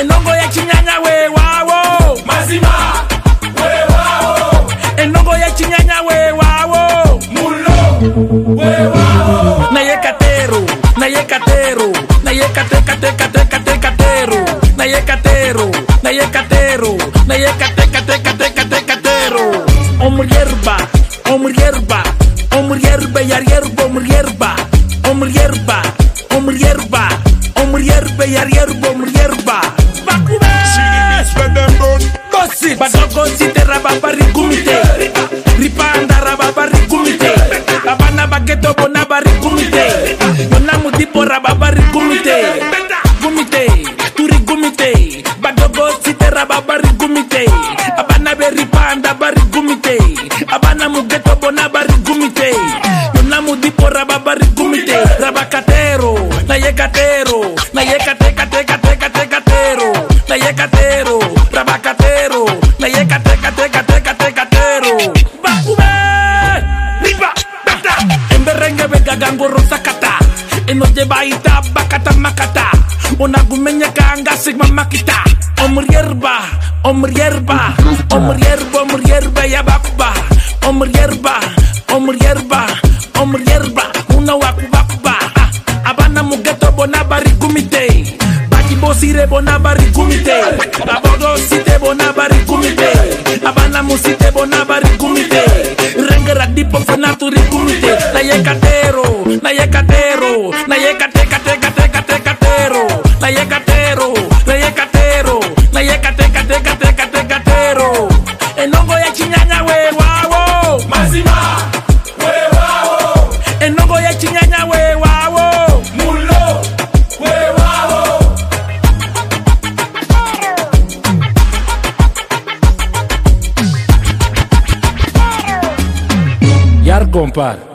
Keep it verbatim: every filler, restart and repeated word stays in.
enongo ya chinyanya we wawo mazima we wawo enongo ya chinyanya we wawo mulo we wawo na yekatero na yekatero na yekateka teka teka teka tero na yekatero na yekatero na yekateka teka teka teka tero omur yerba omur yerba omur yerba yar yerba omur yerba omur yerba omur yerba omur yerba yar yerba omur yerba bakube bosi badoko site rababari kumite ripanda rababari kumite abana bageto bona bari kumite bona mudipo rababari kumite kumite turi kumite badoko site rababari kumite abana beripanda bari kumite abana mugeto bona bari kumite bona mudipo rababari kumite rabakatero na yekatero na yekateka teka teka teka tero na yekatero rabakatero na yekateka teka teka teka tero bakube riba bata emberenge bega gangoro sakata enoje baita bakata makata onagumenya kanga sigma makita omur yerba omur yerba omur yerba omur yerba ya bakba omur yerba omur yerba omur yerba una wakubakuba abana mugeto bona bari kumite baki bosire bona bari kumite abodo site bona bari kumite abana musite bona bari kumite rengera dipo fona turi kumite na yekatero na yekatero na yekateka teka teka teka tero na yekatero na yekatero na yekateka teka teka teka tero enongo ya chinyanya we wawo mazima we wawo enongo ya chinyanya we wawo mulo we wawo yar compa